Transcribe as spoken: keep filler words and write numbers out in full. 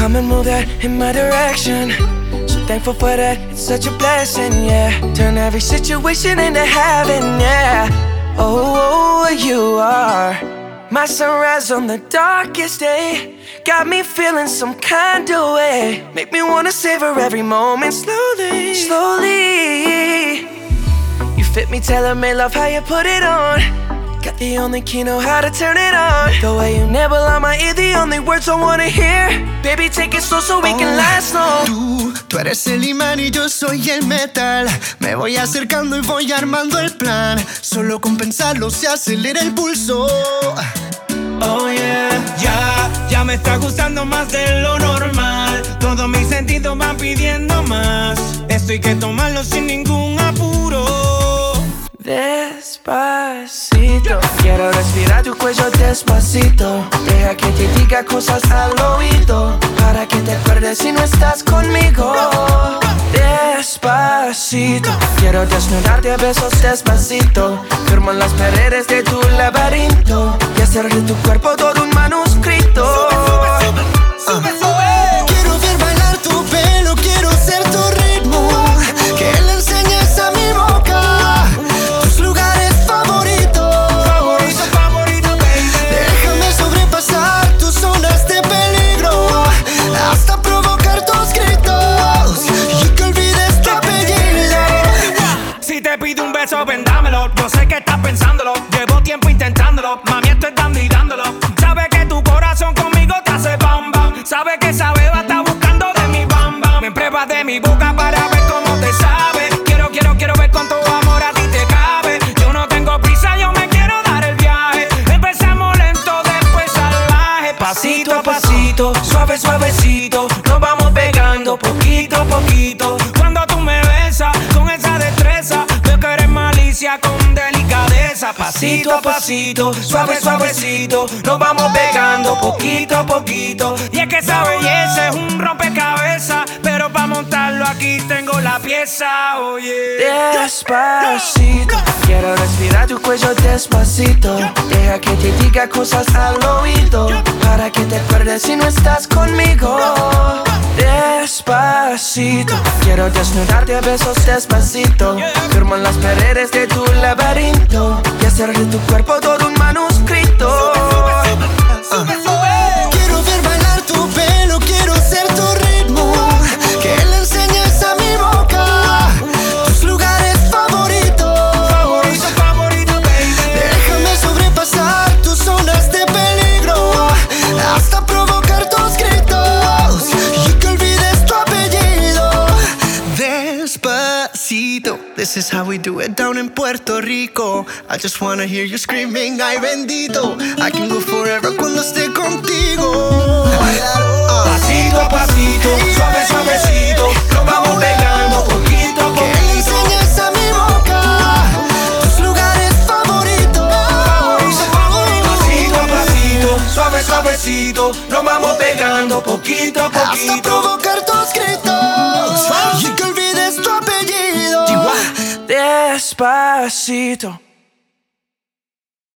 come and move that in my direction. So thankful for that, it's such a blessing, yeah. Turn every situation into heaven, yeah. Oh, you are my sunrise on the darkest day. Got me feeling some kind of way. Make me wanna savor every moment slowly, slowly. You fit me, tailor-made, love how you put it on. Got the only key, know how to turn it on. The way you nibble on my ear, the only words I wanna hear. Baby, take it slow so we can last long. Tú, tú eres el imán y yo soy el metal. Me voy acercando y voy armando el plan. Solo con pensarlo se acelera el pulso. Oh yeah, ya, ya me está gustando más de lo normal. Todos mis sentidos van pidiendo más. Esto hay que tomarlo sin ningún apuro. Despacito, quiero respirar tu cuello despacito. Deja que te diga cosas al oído, para que te acuerdes si no estás conmigo. Despacito, quiero desnudarte a besos despacito. Firmo en las paredes de tu laberinto y hacer de tu cuerpo todo un manuscrito. Sube, sube, sube, sube, sube. Quiero ver bailar tu pelo, quiero ser tu ritmo. Que le enseñes a mi boca tus lugares favoritos. Favorito, favorito, baby. Déjame sobrepasar tus zonas de peligro, hasta provocar tus gritos y que olvides tu apellido. Si te pido un beso, ven dámelo. Yo sé que estás pensándolo, llevo tiempo intentándolo. Mami, estoy dando y dándolo. Sabe que tu corazón conmigo te hace bam bam. Sabe que esa beba está buscando de mi bam bam. Me pruebas de mi boca para ver cómo te sabe. Quiero, quiero, quiero ver cuánto amor a ti te cabe. Yo no tengo prisa, yo me quiero dar el viaje. Empezamos lento, después salvaje. Pasito a pasito, suave, suavecito. Nos vamos pegando poquito a poquito. Cuando tú me besas con esa destreza, veo que eres malicia con delicadeza. Pasito a pasito, suave, suavecito. Nos vamos pegando poquito a poquito. Y es que esa belleza es un rompecabezas, pero para montarlo aquí tengo la pieza, oye. Despacito, quiero respirar tu cuello despacito. Deja que te diga cosas al oído, para que te acuerdes si no estás conmigo. Despacito, quiero desnudarte a besos despacito. Firmo en las paredes de tu laberinto y hacer de tu cuerpo todo un manuscrito. Sube, sube. Quiero ver bailar tu pelo, quiero ser tu ritmo. Que le enseñes a mi boca tus lugares favoritos. Favorito, favorito, baby. Déjame sobrepasar tus zonas de peligro, hasta provocar tus gritos y que olvides tu apellido. Despacito, this is how we do it down in Puerto Rico. I just wanna hear you screaming, ay bendito. I can go forever cuando esté contigo. Pasito a pasito, suave, suavecito. Nos vamos pegando poquito a Que le poquito. enseñes a mi boca tus lugares favoritos. Pasito a pasito, suave, suavecito. Nos vamos pegando poquito a Hasta poquito. provocar tus gritos y que olvides tu apellido. Despacito.